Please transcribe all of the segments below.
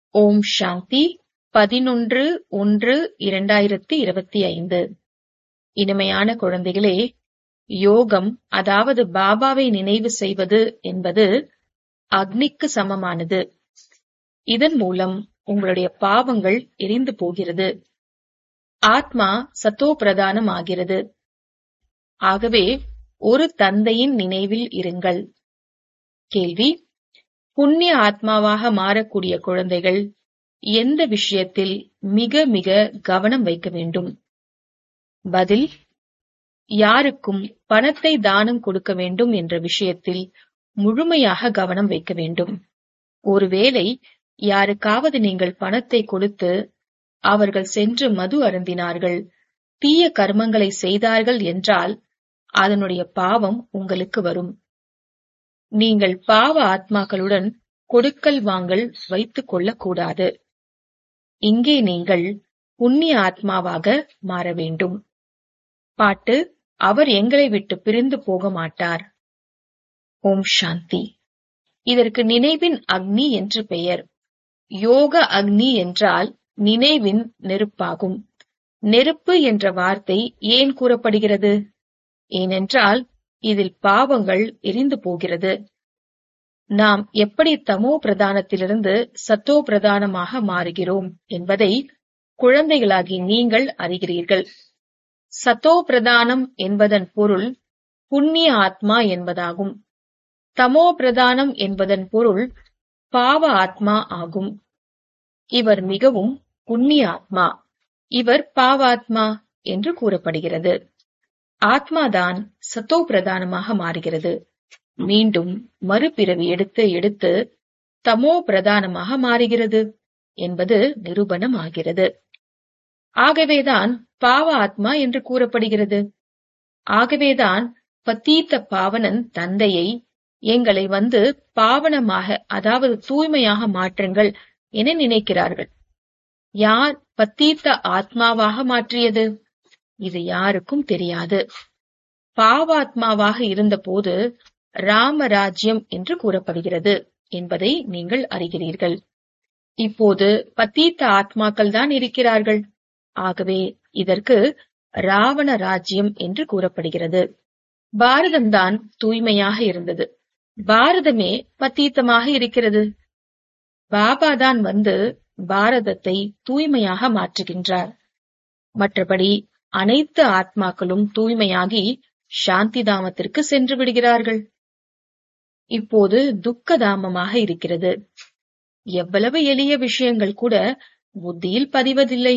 ஓம் சாந்தி 11-1-2025. இனிமையான குழந்தைகளே, யோகம் அதாவது பாபாவை நினைவு செய்வது என்பது அக்னிக்கு சமமானது. இதன் மூலம் உங்களுடைய பாவங்கள் எரிந்து போகிறது. ஆத்மா சத்தோ பிரதானம் ஆகிறது. ஆகவே ஒரு தந்தையின் நினைவில் இருங்கள். கேள்வி: புண்ணிய ஆத்மாவாக மாறக்கூடிய குழந்தைகள் எந்த விஷயத்தில் மிக மிக கவனம் வைக்க வேண்டும்? பதில்: யாருக்கும் பணத்தை தானம் கொடுக்க வேண்டும் என்ற விஷயத்தில் முழுமையாக கவனம் வைக்க வேண்டும். ஒருவேளை யாருக்காவது நீங்கள் பணத்தை கொடுத்து அவர்கள் சென்று மது அருந்தினார்கள், தீய கர்மங்களை செய்தார்கள் என்றால் அதனுடைய பாவம் உங்களுக்கு வரும். நீங்கள் பாவ ஆத்மாக்களுடன் கொடுக்கல் வாங்கல் வைத்துக் கொள்ளக்கூடாது. இங்கே நீங்கள் புண்ணிய ஆத்மாவாக மாற வேண்டும். பாட்டு: அவர் எங்களை விட்டு பிரிந்து போக மாட்டார். ஓம் சாந்தி. இதற்கு நினைவின் அக்னி என்று பெயர். யோக அக்னி என்றால் நினைவின் நெருப்பாகும். நெருப்பு என்ற வார்த்தை ஏன் கூறப்படுகிறது? ஏனென்றால் இதில் பாவங்கள் எரிந்து போகிறது. நாம் எப்படி தமோ பிரதானத்திலிருந்து சத்தோ பிரதானமாக மாறுகிறோம் என்பதை குழந்தைகளாகி நீங்கள் அறிகிறீர்கள். சத்தோ பிரதானம் என்பதன் பொருள் புண்ணிய ஆத்மா என்பதாகும். தமோ பிரதானம் என்பதன் பொருள் பாவ ஆத்மா ஆகும். இவர் மிகவும் புண்ணிய ஆத்மா, இவர் பாவாத்மா என்று கூறப்படுகிறது. ஆத்மாதான் சத்தோ பிரதானமாக மாறுகிறது. மீண்டும் மறுபிறவி எடுத்து எடுத்து தமோ பிரதானமாக மாறுகிறது என்பது நிரூபணம் ஆகிறது. ஆகவேதான் பாவ ஆத்மா என்று கூறப்படுகிறது. ஆகவேதான் பதீத்த பாவனன் தந்தையை எங்களை வந்து பாவனமாக அதாவது தூய்மையாக மாற்றுங்கள் என நினைக்கிறார்கள். யார் பதீத்த ஆத்மாவாக மாற்றியது? இது யாருக்கும் தெரியாது. பாவாத்மாவாக இருந்தபோது ராமராஜ்யம் என்று கூறப்படுகிறது என்பதை நீங்கள் அறிகிறீர்கள். இப்போது பதீத்த ஆத்மாக்கள் தான் இருக்கிறார்கள். ஆகவே இதற்கு ராவண ராஜ்யம் என்று கூறப்படுகிறது. பாரதம்தான் தூய்மையாக இருந்தது. பாரதமே பதீத்தமாக இருக்கிறது. பாபாதான் வந்து பாரதத்தை தூய்மையாக மாற்றுகின்றார். மற்றபடி அனைத்து ஆத்மாக்களும் தூய்மையாகி சாந்தி தாமத்திற்கு சென்று விடுகிறார்கள். இப்போது துக்கதாமமாக இருக்கிறது. எவ்வளவு எளிய விஷயங்கள் கூட புத்தியில் பதிவதில்லை.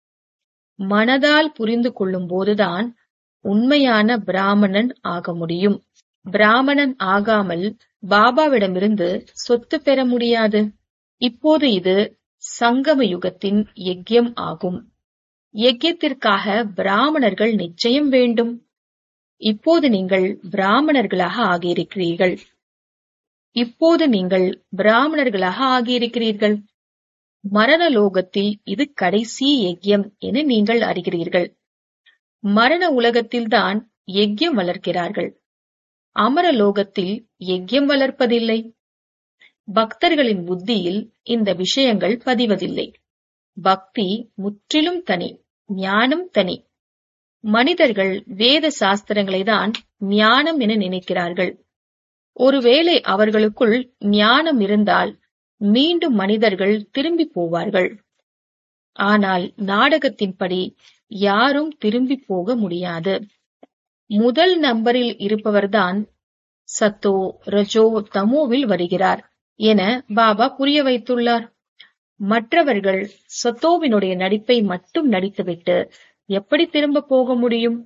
மனதால் புரிந்து கொள்ளும் போதுதான் உண்மையான பிராமணன் ஆக முடியும். பிராமணன் ஆகாமல் பாபாவிடமிருந்து சொத்து பெற முடியாது. இப்போது இது சங்கம யுகத்தின் யஜ்யம் ஆகும். யஜ்யத்திற்காக பிராமணர்கள் நிச்சயம் வேண்டும். இப்போது நீங்கள் பிராமணர்களாக ஆகியிருக்கிறீர்கள். இப்போது நீங்கள் பிராமணர்களாக ஆகியிருக்கிறீர்கள். மரண லோகத்தில் இது கடைசி யஜ்யம் என நீங்கள் அறிகிறீர்கள். மரண உலகத்தில்தான் யஜ்யம் வளர்க்கிறார்கள். அமர லோகத்தில் யஜ்யம் வளர்ப்பதில்லை. பக்தர்களின் புத்தியில் இந்த விஷயங்கள் பதிவதில்லை. பக்தி முற்றிலும் தனி, ஞானம் தனி. மனிதர்கள் வேத சாஸ்திரங்களை தான் ஞானம் என நினைக்கிறார்கள். ஒருவேளை அவர்களுக்குள் ஞானம் இருந்தால் மீண்டும் மனிதர்கள் திரும்பி போவார்கள். ஆனால் நாடகத்தின்படி யாரும் திரும்பி போக முடியாது. முதல் நம்பரில் இருப்பவர்தான் சத்தோ ரஜோ தமோவில் வருகிறார் என பாபா புரிய வைத்துள்ளார். மற்றவர்கள் சத்தோவினுடைய நடிப்பை மட்டும் நடித்துவிட்டு எப்படி திரும்ப போக முடியும்?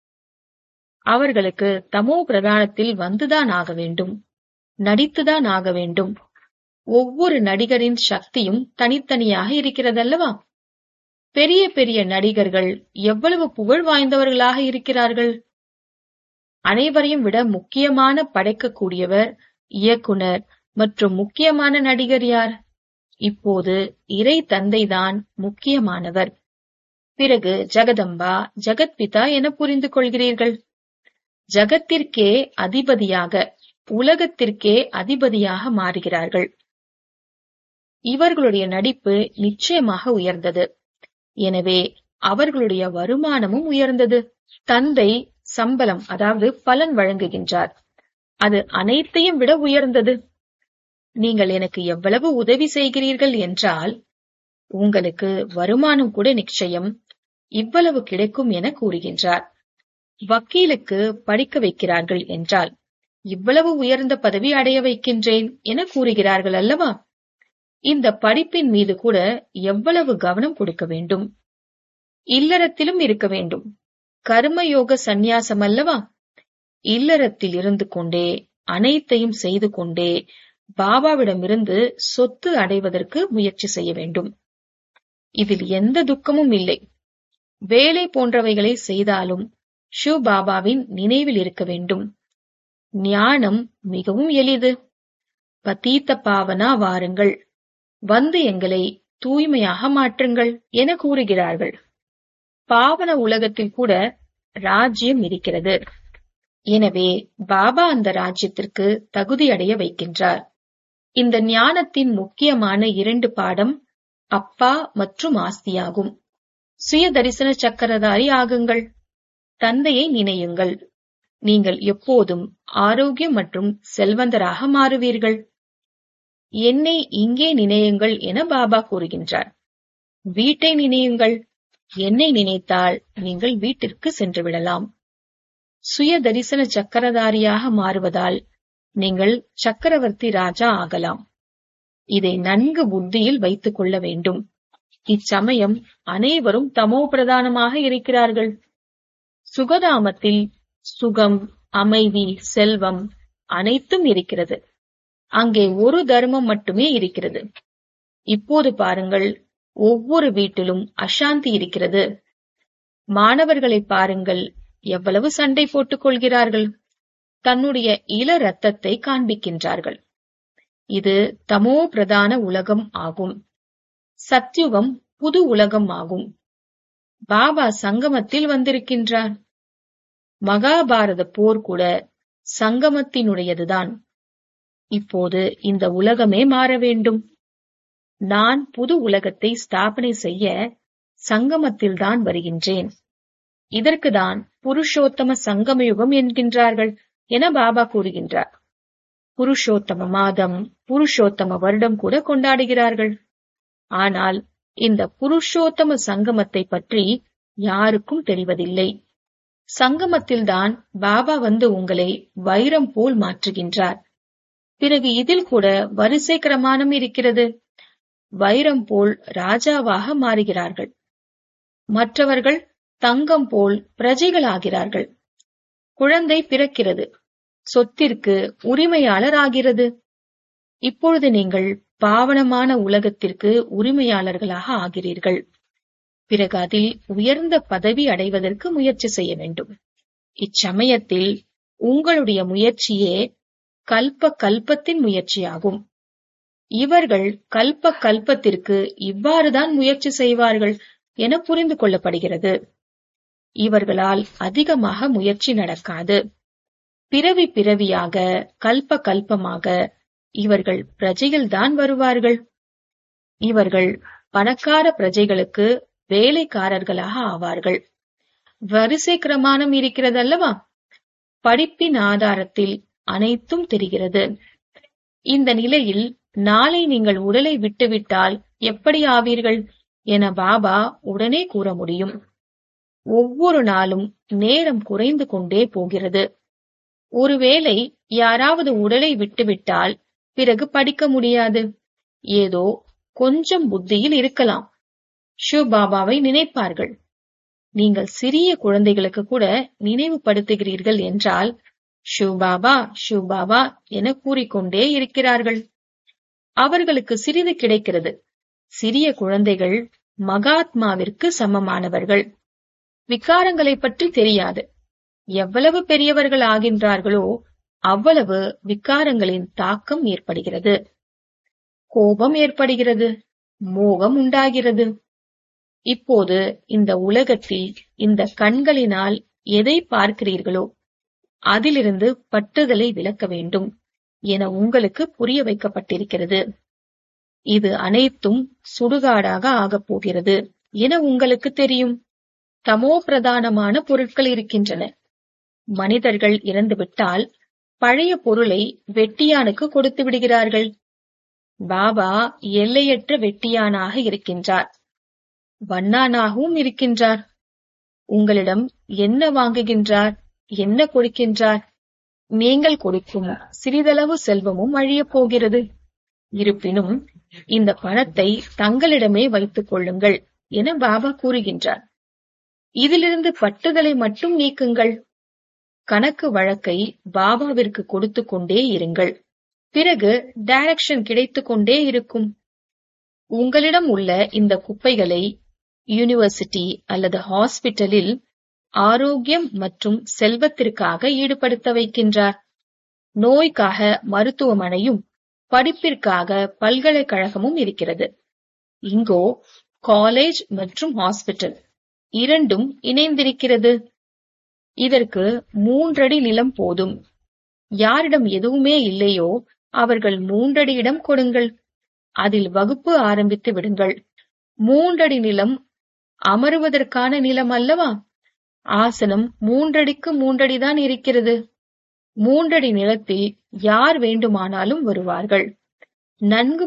அவர்களுக்கு தமோ பிரதானத்தில் வந்துதான் ஆக வேண்டும், நடித்துதான் ஆக வேண்டும். ஒவ்வொரு நடிகரின் சக்தியும் தனித்தனியாக இருக்கிறதல்லவா? பெரிய பெரிய நடிகர்கள் எவ்வளவு புகழ் வாய்ந்தவர்களாக இருக்கிறார்கள். அனைவரையும் விட முக்கியமான படைக்கக்கூடியவர் இயக்குனர் மற்றும் முக்கியமான நடிகர் யார்? இப்போது இறை தந்தைதான் முக்கியமானவர். பிறகு ஜெகதம்பா, ஜெகத்பிதா என புரிந்து கொள்கிறீர்கள். ஜகத்திற்கே அதிபதியாக, உலகத்திற்கே அதிபதியாக மாறுகிறார்கள். இவர்களுடைய நடிப்பு நிச்சயமாக உயர்ந்தது. எனவே அவர்களுடைய வருமானமும் உயர்ந்தது. தந்தை சம்பளம், அதாவது பலன் வழங்குகின்றார். அது அனைத்தையும் விட உயர்ந்தது. நீங்கள் எனக்கு எவ்வளவு உதவி செய்கிறீர்கள் என்றால் உங்களுக்கு வருமானம் கூட நிச்சயம் இவ்வளவு கிடைக்கும் என கூறுகின்றார். வக்கீலுக்கு படிக்க வைக்கிறார்கள் என்றால் இவ்வளவு உயர்ந்த பதவி அடைய வைக்கின்றேன் என கூறுகிறார்கள் அல்லவா? இந்த படிப்பின் மீது கூட எவ்வளவு கவனம் கொடுக்க வேண்டும். இல்லறத்திலும் இருக்க வேண்டும். கர்மயோக சந்நியாசம் அல்லவா? இல்லறத்தில் இருந்து கொண்டே அனைத்தையும் செய்து கொண்டே பாபாவிடமிருந்து சொத்து அடைவதற்கு முயற்சி செய்ய வேண்டும். இதில் எந்த துக்கமும் இல்லை. வேலை போன்றவைகளை செய்தாலும் ஷிவ் பாபாவின் நினைவில் இருக்க வேண்டும். ஞானம் மிகவும் எளிது. பதீத்த பாவனா வாருங்கள், வந்து எங்களை தூய்மையாக மாற்றுங்கள் என கூறுகிறார்கள். பாவன உலகத்தில் கூட ராஜ்யம் இருக்கிறது. எனவே பாபா அந்த ராஜ்யத்திற்கு தகுதியடைய வைக்கின்றார். இந்த ஞானத்தின் முக்கியமான 2 பாடம் அப்பா மற்றும் ஆஸ்தியாகும். சுய தரிசன சக்கரதாரி ஆகுங்கள். தந்தையை நினையுங்கள். நீங்கள் எப்போதும் ஆரோக்கியம் மற்றும் செல்வந்தராக மாறுவீர்கள். என்னை இங்கே நினையுங்கள் என பாபா கூறுகின்றார். வீட்டை நினையுங்கள். என்னை நினைத்தால் நீங்கள் வீட்டிற்கு சென்று விடலாம். சுய தரிசன சக்கரதாரியாக மாறுவதால் நீங்கள் சக்கரவர்த்தி ராஜா ஆகலாம். இதை நன்கு புத்தியில் வைத்துக் கொள்ள வேண்டும். இச்சமயம் அனைவரும் தமோ பிரதானமாக இருக்கிறார்கள். சுகதாமத்தில் சுகம், அமைதி, செல்வம் அனைத்தும் இருக்கிறது. அங்கே ஒரு தர்மம் மட்டுமே இருக்கிறது. இப்போது பாருங்கள், ஒவ்வொரு வீட்டிலும் அசாந்தி இருக்கிறது. மாணவர்களை பாருங்கள், எவ்வளவு சண்டை போட்டுக் கொள்கிறார்கள். தன்னுடைய இள ரத்தத்தை காண்பிக்கின்றார்கள். இது தமோ பிரதான உலகம் ஆகும். சத்யுகம் புது உலகம் ஆகும். பாபா சங்கமத்தில் வந்திருக்கின்றார். மகாபாரத போர் கூட சங்கமத்தினுடையதுதான். இப்போது இந்த உலகமே மாற வேண்டும். நான் புது உலகத்தை ஸ்தாபனை செய்ய சங்கமத்தில்தான் வருகின்றேன். இதற்குதான் புருஷோத்தம சங்கமயுகம் என்கின்றார்கள் என பாபா கூறுகின்றார். புருஷோத்தம மாதம், புருஷோத்தம வருடம் கூட கொண்டாடுகிறார்கள். ஆனால் இந்த புருஷோத்தம சங்கமத்தை பற்றி யாருக்கும் தெரிவதில்லை. சங்கமத்தில்தான் பாபா வந்து உங்களை வைரம் போல் மாற்றுகின்றார். பிறகு இதில் கூட வரிசை கிரமானம் இருக்கிறது. வைரம் போல் ராஜாவாக மாறுகிறார்கள். மற்றவர்கள் தங்கம் போல் பிரஜைகளாகிறார்கள். குழந்தை பிறக்கிறது, சொத்திற்கு உரிமையாளர் ஆகிறது. இப்பொழுது நீங்கள் பாவனமான உலகத்திற்கு உரிமையாளர்களாக ஆகிறீர்கள். பிறகு அதில் உயர்ந்த பதவி அடைவதற்கு முயற்சி செய்ய வேண்டும். இச்சமயத்தில் உங்களுடைய முயற்சியே கல்ப கல்பத்தின் முயற்சியாகும். இவர்கள் கல்ப கல்பத்திற்கு இவ்வாறுதான் முயற்சி செய்வார்கள் என புரிந்து கொள்ளப்படுகிறது. இவர்களால் அதிகமாக முயற்சி நடக்காது. பிறவி பிறவியாக, கல்ப கல்பமாக இவர்கள் பிரஜைகள்தான் வருவார்கள். இவர்கள் பணக்கார பிரஜைகளுக்கு வேலைக்காரர்களாக ஆவார்கள். வரிசை கிரமானம் இருக்கிறதல்லவா? படிப்பின் ஆதாரத்தில் அனைத்தும் தெரிகிறது. இந்த நிலையில் நாளை நீங்கள் உடலை விட்டுவிட்டால் எப்படி ஆவீர்கள் என பாபா உடனே கூற முடியும். ஒவ்வொரு நாளும் நேரம் குறைந்து கொண்டே போகிறது. ஒருவேளை யாராவது உடலை விட்டுவிட்டால் பிறகு படிக்க முடியாது. ஏதோ கொஞ்சம் புத்தியில் இருக்கலாம். ஷிவ் பாபாவை நினைப்பார்கள். நீங்கள் சிறிய குழந்தைகளுக்கு கூட நினைவுபடுத்துகிறீர்கள் என்றால் ஷிவ் பாபா, ஷிவ் பாபா என கூறிக்கொண்டே இருக்கிறார்கள். அவர்களுக்கு சிறிது கிடைக்கிறது. சிறிய குழந்தைகள் மகாத்மாவிற்கு சமமானவர்கள். விகாரங்களை பற்றி தெரியாது. எவ்வளவு பெரியவர்கள் ஆகின்றார்களோ அவ்வளவு விகாரங்களின் தாக்கம் ஏற்படுகிறது. கோபம் ஏற்படுகிறது, மோகம் உண்டாகிறது. இப்போது இந்த உலகத்தில் இந்த கண்களினால் எதை பார்க்கிறீர்களோ அதிலிருந்து பற்றுதலை விலக்க வேண்டும் என உங்களுக்கு புரிய வைக்கப்பட்டிருக்கிறது. இது அனைத்தும் சுடுகாடாக ஆகப் போகிறது என உங்களுக்கு தெரியும். தமோ பிரதானமான பொருட்கள் இருக்கின்றன. மனிதர்கள் இறந்துவிட்டால் பழைய பொருளை வெட்டியானுக்கு கொடுத்து விடுகிறார்கள். பாபா எல்லையற்ற வெட்டியானாக இருக்கின்றார், வண்ணானாகவும் இருக்கின்றார். உங்களிடம் என்ன வாங்குகின்றார், என்ன கொடுக்கின்றார்? நீங்கள் கொடுக்கும் சிறிதளவு செல்வமும் அழியப் போகிறது. இருப்பினும் இந்த பணத்தை தங்களிடமே வைத்துக் கொள்ளுங்கள் என பாபா கூறுகின்றார். இதிலிருந்து பட்டுதலை மட்டும் நீக்குங்கள். கணக்கு வழக்கை பாபாவிற்கு கொடுத்து கொண்டே இருங்கள். பிறகு டைரக்ஷன் கிடைத்துக் கொண்டே இருக்கும். உங்களிடம் உள்ள இந்த குப்பைகளை யூனிவர்சிட்டி அல்லது ஹாஸ்பிட்டலில் ஆரோக்கியம் மற்றும் செல்வத்திற்காக ஈடுபடுத்த வைக்கின்றார். நோய்க்காக மருத்துவமனையும் படிப்பிற்காக பல்கலைக்கழகமும் இருக்கிறது. இங்கோ காலேஜ் மற்றும் ஹாஸ்பிட்டல் இரண்டும் இணைந்திருக்கிறது. இதற்கு 3 அடி நிலம் போதும். யாரிடம் எதுவுமே இல்லையோ அவர்கள் 3 அடி இடம் கொடுங்கள். அதில் வகுப்பு ஆரம்பித்து விடுங்கள். 3 அடி நிலம் அமருவதற்கான நிலம் அல்லவா? ஆசனம் 3 அடிக்கு 3 அடிதான் இருக்கிறது. 3 அடி நிலத்தில் யார் வேண்டுமானாலும் வருவார்கள். நன்கு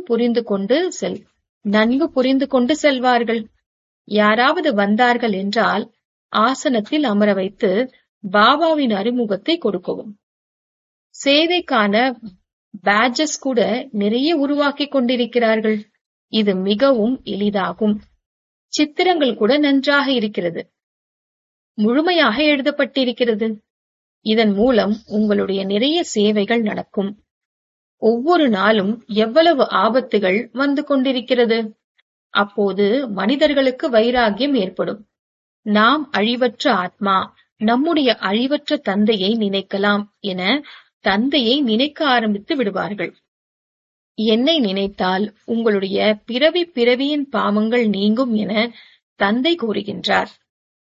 புரிந்து கொண்டு செல்வார்கள். யாராவது வந்தார்கள் என்றால் ஆசனத்தில் அமர வைத்து பாபாவின் அறிமுகத்தை கொடுக்கவும். சேவைக்கான பேட்ஜஸ் கூட நிறைய உருவாக்கி கொண்டிருக்கிறார்கள். இது மிகவும் எளிதாகும். சித்திரங்கள் கூட நன்றாக இருக்கிறது, முழுமையாக எழுதப்பட்டிருக்கிறது. இதன் மூலம் உங்களுடைய நிறைய சேவைகள் நடக்கும். ஒவ்வொரு நாளும் எவ்வளவு ஆபத்துகள் வந்து கொண்டிருக்கிறது. அப்போது மனிதர்களுக்கு வைராகியம் ஏற்படும். நாம் அழிவற்ற ஆத்மா, நம்முடைய அழிவற்ற தந்தையை நினைக்கலாம் என தந்தையை நினைக்க ஆரம்பித்து விடுவார்கள். என்னை நினைத்தால் உங்களுடைய பிறவியின் பாவங்கள் நீங்கும் என தந்தை கூறுகின்றார்.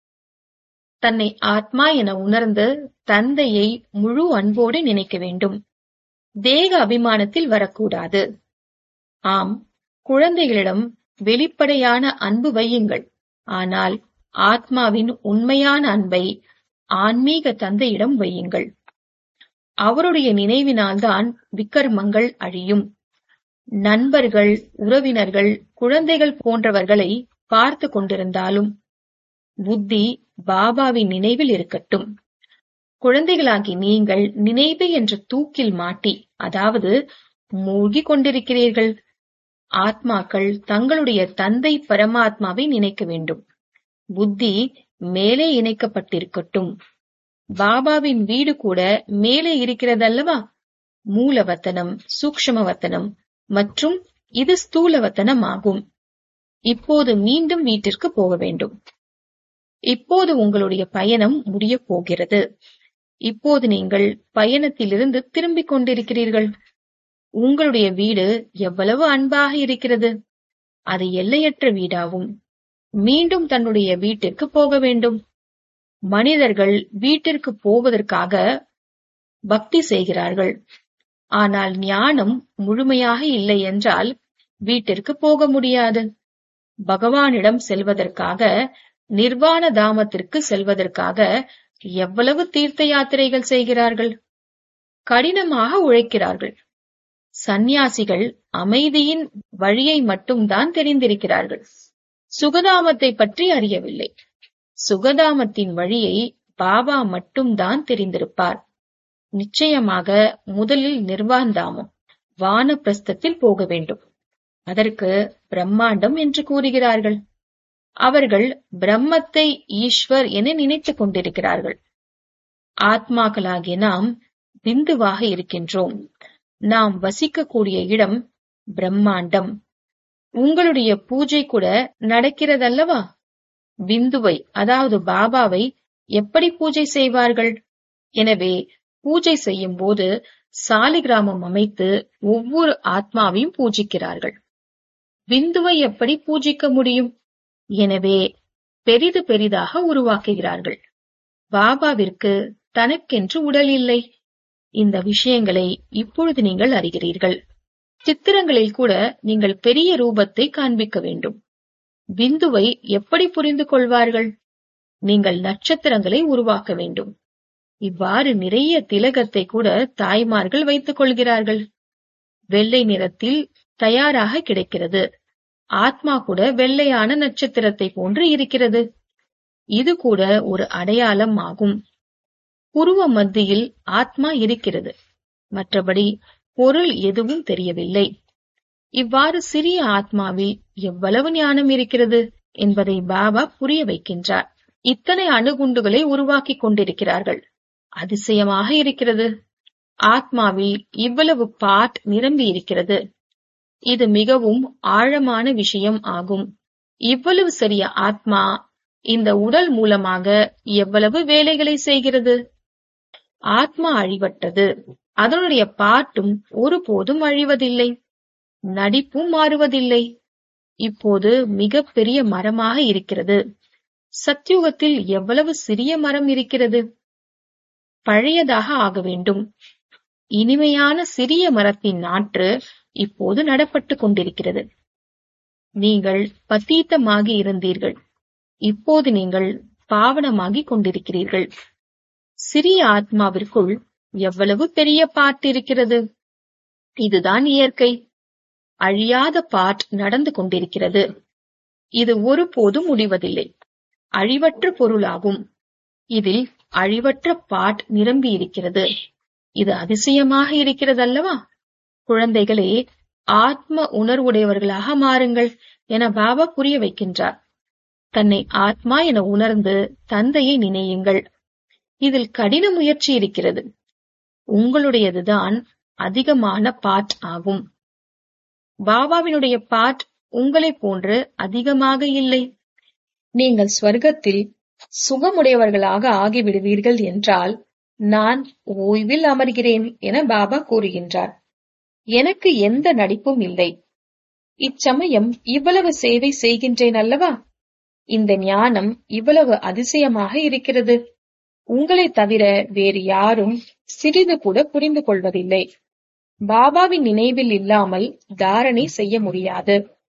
தன்னை ஆத்மா என உணர்ந்து தந்தையை முழு அன்போடு நினைக்க வேண்டும். தேக அபிமானத்தில் வரக்கூடாது. ஆம், குழந்தைகளிடம் வெளிப்படையான அன்பு வையுங்கள். ஆனால் ஆத்மாவின் உண்மையான அன்பை ஆன்மீக தந்தையிடம் வையுங்கள். அவருடைய நினைவினால்தான் விக்கர்மங்கள் அழியும். நண்பர்கள், உறவினர்கள், குழந்தைகள் போன்றவர்களை பார்த்து கொண்டிருந்தாலும் புத்தி பாபாவின் நினைவில் இருக்கட்டும். குழந்தைகளாகி நீங்கள் நினைவு என்ற தூக்கில் மாட்டி, அதாவது மூழ்கிக் கொண்டிருக்கிறீர்கள். ஆத்மாக்கள் தங்களுடைய தந்தை பரமாத்மாவை நினைக்க வேண்டும். புத்தி மேலே இணைக்கப்பட்டிருக்கட்டும். பாபாவின் வீடு கூட மேலே இருக்கிறதல்லவா? மூலவத்தனம், சூக்ஷ்மவத்தனம் மற்றும் இது ஸ்தூலவத்தனம் ஆகும். இப்போது மீண்டும் வீட்டிற்கு போக வேண்டும். இப்போது உங்களுடைய பயணம் முடியப் போகிறது. இப்போது நீங்கள் பயணத்திலிருந்து திரும்பிக் கொண்டிருக்கிறீர்கள். உங்களுடைய வீடு எவ்வளவு அன்பாக இருக்கிறது. அது எல்லையற்ற வீடாகும். மீண்டும் தன்னுடைய வீட்டிற்கு போக வேண்டும். மனிதர்கள் வீட்டிற்கு போவதற்காக பக்தி செய்கிறார்கள். ஆனால் ஞானம் முழுமையாக இல்லை என்றால் வீட்டிற்கு போக முடியாது. பகவானிடம் செல்வதற்காக, நிர்வாண தாமத்திற்கு செல்வதற்காக எவ்வளவு தீர்த்த யாத்திரைகள் செய்கிறார்கள். கடினமாக உழைக்கிறார்கள். சந்நியாசிகள் அமைதியின் வழியை மட்டும்தான் தெரிந்திருக்கிறார்கள். சுகதாமத்தை பற்றி அறியவில்லை. சுகதாமத்தின் வழியை பாபா மட்டும்தான் தெரிந்திருப்பார். நிச்சயமாக முதலில் நிர்வாந்தாமம், வானப்பிரஸ்தத்தில் போக வேண்டும். அதற்கு பிரம்மாண்டம் என்று கூறுகிறார்கள். அவர்கள் பிரம்மத்தை ஈஸ்வர் என நினைத்துக் கொண்டிருக்கிறார்கள். ஆத்மாக்களாகிய நாம் பிந்துவாக இருக்கின்றோம். நாம் வசிக்கக்கூடிய இடம் பிரம்மாண்டம். உங்களுடைய பூஜை கூட நடக்கிறதல்லவா? பிந்துவை, அதாவது பாபாவை எப்படி பூஜை செய்வார்கள்? எனவே பூஜை செய்யும் போது சாலிகிராமம் அமைத்து ஒவ்வொரு ஆத்மாவையும் பூஜிக்கிறார்கள். பிந்துவை எப்படி பூஜிக்க முடியும்? எனவே பெரிதாக உருவாக்குகிறார்கள். பாபாவிற்கு தனக்கென்று உடல் இல்லை. இந்த விஷயங்களை இப்பொழுது நீங்கள் அறிகிறீர்கள். சித்திரங்களில் கூட நீங்கள் பெரிய ரூபத்தை காண்பிக்க வேண்டும். பிந்துவை எப்படி புரிந்து கொள்வார்கள்? நீங்கள் நட்சத்திரங்களை உருவாக்க வேண்டும். இவ்வாறு நிறைய திலகத்தை கூட தாய்மார்கள் வைத்துக் கொள்கிறார்கள். வெள்ளை நிறத்தில் தயாராக கிடைக்கிறது. ஆத்மா கூட வெள்ளையான நட்சத்திரத்தை போன்று இருக்கிறது. இது கூட ஒரு அடையாளம் ஆகும். புருவ மத்தியில் ஆத்மா இருக்கிறது, மற்றபடி பொருள் எதுவும் தெரியவில்லை. இவ்வாறு சிறிய ஆத்மாவில் எவ்வளவு ஞானம் இருக்கிறது என்பதை பாபா புரிய வைக்கின்றார். இத்தனை அணுகுண்டுகளை உருவாக்கி கொண்டிருக்கிறார்கள். அதிசயமாக இருக்கிறது. ஆத்மாவில் இவ்வளவு பாட் நிரம்பி இருக்கிறது. இது மிகவும் ஆழமான விஷயம் ஆகும். இவ்வளவு சிறிய ஆத்மா இந்த உடல் மூலமாக எவ்வளவு வேலைகளை செய்கிறது. ஆத்மா அழிவற்றது. அதனுடைய பாட்டும் ஒருபோதும் அழிவதில்லை. நடிப்பும் மாறுவதில்லை. இப்போது மிக பெரிய மரமாக இருக்கிறது. சத்யுகத்தில் எவ்வளவு சிறிய மரம் இருக்கிறது. பழையதாக ஆக வேண்டும். இனிமையான சிறிய மரத்தின் நாற்று இப்போது நடப்பட்டு கொண்டிருக்கிறது. நீங்கள் பதீத்தமாகி இருந்தீர்கள். இப்போது நீங்கள் பாவனமாகி கொண்டிருக்கிறீர்கள். சிறிய ஆத்மாவிற்குள் எவ்வளவு பெரிய பாட் இருக்கிறது. இதுதான் இயற்கை. அழியாத பாட் நடந்து கொண்டிருக்கிறது. இது ஒருபோதும் முடிவதில்லை. அழிவற்ற பொருளாகும். இதில் அழிவற்ற பாட் நிரம்பி இருக்கிறது. இது அதிசயமாக இருக்கிறதல்லவா? குழந்தைகளே, ஆத்ம உணர்வுடையவர்களாக மாறுங்கள் என பாபா புரிய வைக்கின்றார். தன்னை ஆத்மா என உணர்ந்து தந்தையை நினையுங்கள். இதில் கடின முயற்சி இருக்கிறது. உங்களுடையதுதான் அதிகமான பாட் ஆகும். பாபாவினுடைய பாட் உங்களை போன்று அதிகமாக இல்லை. நீங்கள் ஸ்வர்க்கத்தில் சுகமுடையவர்களாக ஆகிவிடுவீர்கள் என்றால் நான் ஓய்வில் அமர்கிறேன் என பாபா கூறுகின்றார். எனக்கு எந்த நடிப்பும் இல்லை. இச்சமயம் இவ்வளவு சேவை செய்கின்றேன் அல்லவா? இந்த ஞானம் இவ்வளவு அதிசயமாக இருக்கிறது. உங்களை தவிர வேறு யாரும் சிறிது கூட புரிந்து கொள்வதில்லை. பாபாவின் நினைவில் இல்லாமல் தாரணை செய்ய முடியாது.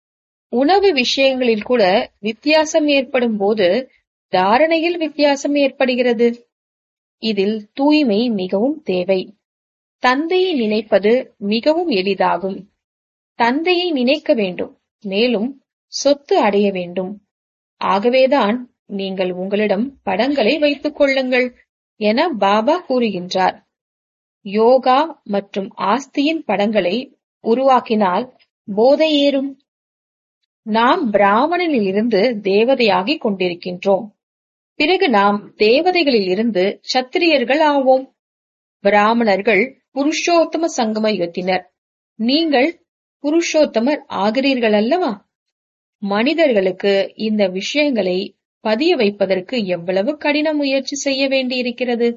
உணவு விஷயங்களில் கூட வித்தியாசம் ஏற்படும் போது தாரணையில் வித்தியாசம் ஏற்படுகிறது. இதில் தூய்மை மிகவும் தேவை. தந்தையை நினைப்பது மிகவும் எளிதாகும். தந்தையை நினைக்க வேண்டும், மேலும் சொத்து அடைய வேண்டும். ஆகவேதான் நீங்கள் உங்களிடம் படங்களை வைத்துக் கொள்ளுங்கள் என பாபா கூறுகின்றார். யோகா மற்றும் ஆஸ்தியின் படங்களை உருவாக்கினால் போதை ஏறும். நாம் பிராமணனில் இருந்து தேவதையாகி கொண்டிருக்கின்றோம். பிறகு நாம் தேவதைகளில் இருந்து சத்திரியர்கள் ஆவோம். பிராமணர்கள் புருஷோத்தம சங்கம யுகத்தினர். நீங்கள் புருஷோத்தமர் ஆகிறீர்கள் அல்லவா? மனிதர்களுக்கு இந்த விஷயங்களை பதிய வைப்பதற்கு எவ்வளவு கடின முயற்சி செய்ய வேண்டியிருக்கிறது.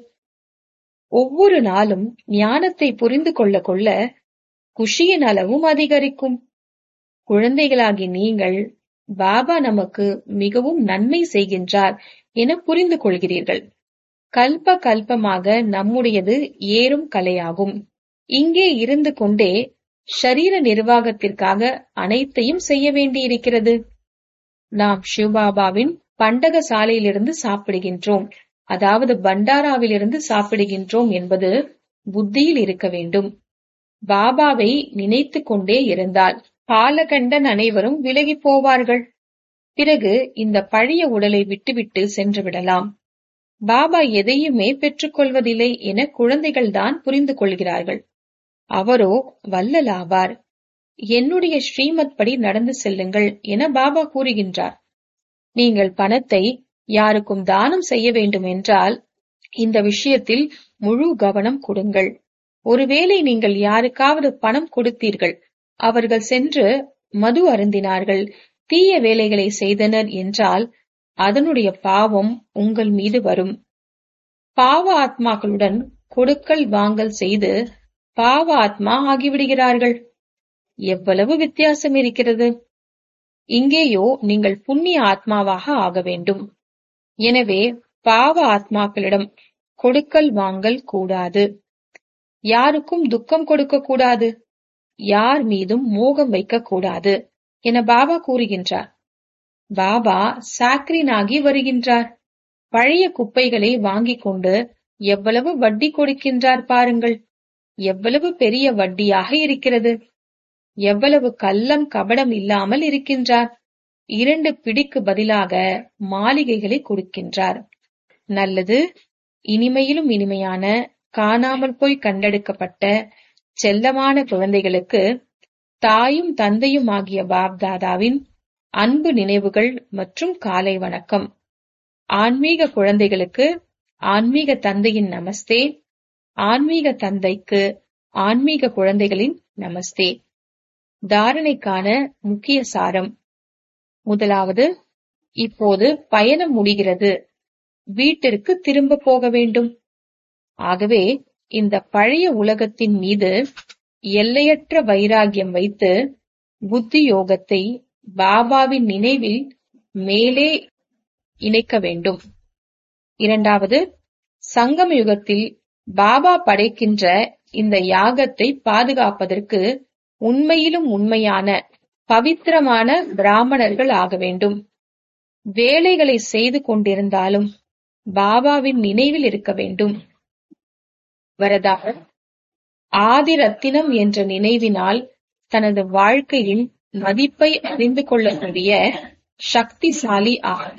ஒவ்வொரு நாளும் ஞானத்தை புரிந்து கொள்ள கொள்ள குஷியின் அளவும் அதிகரிக்கும். குழந்தைகளாகி நீங்கள் பாபா நமக்கு மிகவும் நன்மை செய்கின்றார் என புரிந்து கொள்கிறீர்கள். கல்ப கல்பமாக நம்முடையது ஏறும் கலையாகும். இங்கே இருந்து கொண்டே ஷரீர நிர்வாகத்திற்காக அனைத்தையும் செய்ய வேண்டியிருக்கிறது. நாம் சிவபாபாவின் பண்டக சாலையிலிருந்து சாப்பிடுகின்றோம், அதாவது பண்டாராவிலிருந்து சாப்பிடுகின்றோம் என்பது புத்தியில் இருக்க வேண்டும். பாபாவை நினைத்து கொண்டே இருந்தால் பாலகண்டன் அனைவரும் விலகி போவார்கள். பிறகு இந்த பழைய உடலை விட்டுவிட்டு சென்று விடலாம். பாபா எதையுமே பெற்றுக் கொள்வதில்லை என குழந்தைகள்தான் புரிந்து கொள்கிறார்கள். அவரோ வல்லலாவார். என்னுடைய ஸ்ரீமத் படி நடந்து செல்லுங்கள் என பாபா கூறுகின்றார். நீங்கள் பணத்தை யாருக்கும் தானம் செய்ய வேண்டும் என்றால் இந்த விஷயத்தில் முழு கவனம் கொடுங்கள். ஒருவேளை நீங்கள் யாருக்காவது பணம் கொடுத்தீர்கள், அவர்கள் சென்று மது அருந்தினார்கள், தீய வேலைகளை செய்தனர் என்றால் அதனுடைய பாவம் உங்கள் மீது வரும். பாவ ஆத்மாக்களுடன் கொடுக்கல் வாங்கல் செய்து பாவ ஆத்மா ஆகிவிடுகிறார்கள். எவ்வளவு வித்தியாசம் இருக்கிறது! இங்கேயோ நீங்கள் புண்ணிய ஆத்மாவாக ஆக வேண்டும். எனவே பாவ ஆத்மாக்களிடம் கொடுக்கல் வாங்கல் கூடாது. யாருக்கும் துக்கம் கொடுக்க கூடாது. யார் மீதும் மோகம் வைக்க கூடாது என பாபா கூறுகின்றார். பாபா சாக்ரினாகி வருகின்றார். பழைய குப்பைகளை வாங்கிக் கொண்டு எவ்வளவு வட்டி கொடுக்கின்றார் பாருங்கள். எவ்வளவு பெரிய வட்டியாக இருக்கிறது. எவ்வளவு கள்ளம் கபடம் இல்லாமல் இருக்கின்றார். 2 பிடிக்கு பதிலாக மாளிகைகளை கொடுக்கின்றார். நல்லது, இனிமையிலும் இனிமையான காணாமல் போய் கண்டெடுக்கப்பட்ட செல்லமான குழந்தைகளுக்கு தாயும் தந்தையும் ஆகிய பாப்தாதாவின் அன்பு நினைவுகள் மற்றும் காலை வணக்கம். ஆன்மீக குழந்தைகளுக்கு ஆன்மீக தந்தையின் நமஸ்தே. ஆன்மீக தந்தைக்கு ஆன்மீக குழந்தைகளின் நமஸ்தே. தாரணைக்கான முக்கிய சாரம். முதலாவது, இப்போது பயணம் முடிகிறது, வீட்டிற்கு திரும்ப போக வேண்டும். ஆகவே இந்த பழைய உலகத்தின் மீது எல்லையற்ற வைராகியம் வைத்து புத்தி யோகத்தை பாபாவின் நினைவில் மேலே இணைக்க வேண்டும். இரண்டாவது, சங்கம யுகத்தில் பாபா படைக்கின்ற இந்த யாகத்தை பாதுகாப்பதற்கு உண்மையிலும் உண்மையான பவித்திரமான பிராமணர்கள் ஆக வேண்டும். வேலைகளை செய்து கொண்டிருந்தாலும் பாபாவின் நினைவில் இருக்க வேண்டும். வரதானம். ஆதி ரத்தினம் என்ற நினைவினால் தனது வாழ்க்கையின் மதிப்பை அறிந்து கொள்ளக்கூடிய சக்திசாலி ஆக.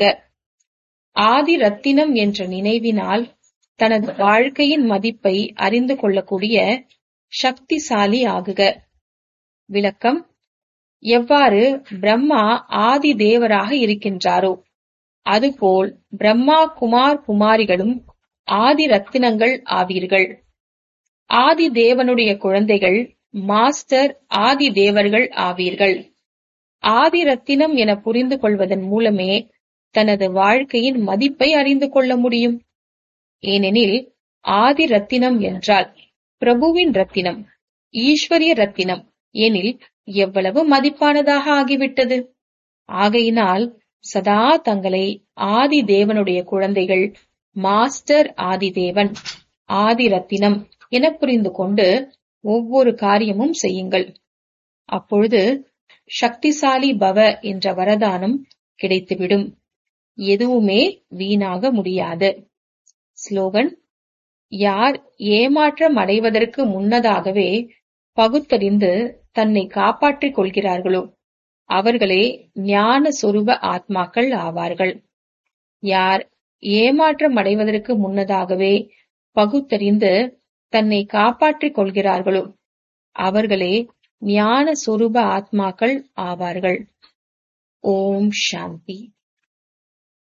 ஆதி ரத்தினம் என்ற நினைவினால் தனது வாழ்க்கையின் மதிப்பை அறிந்து கொள்ளக்கூடிய சக்திசாலி ஆகுக. விளக்கம். எவ்வாறு பிரம்மா ஆதி தேவராக இருக்கின்றாரோ அதுபோல் பிரம்மா குமார் குமாரிகளும் ஆதி ரத்தினங்கள் ஆவீர்கள். ஆதி தேவனுடைய குழந்தைகள் மாஸ்டர் ஆதி தேவர்கள் ஆவீர்கள். ஆதி ரத்தினம் என புரிந்து கொள்வதன் மூலமே தனது வாழ்க்கையின் மதிப்பை அறிந்து கொள்ள முடியும். ஏனெனில் ஆதி ரத்தினம் என்றால் பிரபுவின் ரத்தினம், ஈஸ்வரிய ரத்தினம் எனில் எவ்வளவு மதிப்பானதாக ஆகிவிட்டது. ஆகையினால் சதா தங்களை ஆதி தேவனுடைய குழந்தைகள், மாஸ்டர் ஆதி தேவன், ஆதி ரத்தினம் என புரிந்து கொண்டு ஒவ்வொரு காரியமும் செய்யுங்கள். அப்பொழுது சக்திசாலி பவ என்ற வரதானம் கிடைத்துவிடும். எதுவுமே வீணாக முடியாது. ஸ்லோகன். யார் ஏமாற்றம் அடைவதற்கு முன்னதாகவே பகுத்தறிந்து தன்னை காப்பாற்றிக் கொள்கிறார்களோ அவர்களே ஞான சொரூப ஆத்மாக்கள் ஆவார்கள். யார் ஏமாற்றம் அடைவதற்கு முன்னதாகவே பகுத்தறிந்து தன்னை காப்பாற்றிக் கொள்கிறார்களோ அவர்களே ஞான சொரூப ஆத்மாக்கள் ஆவார்கள். ஓம் சாந்தி.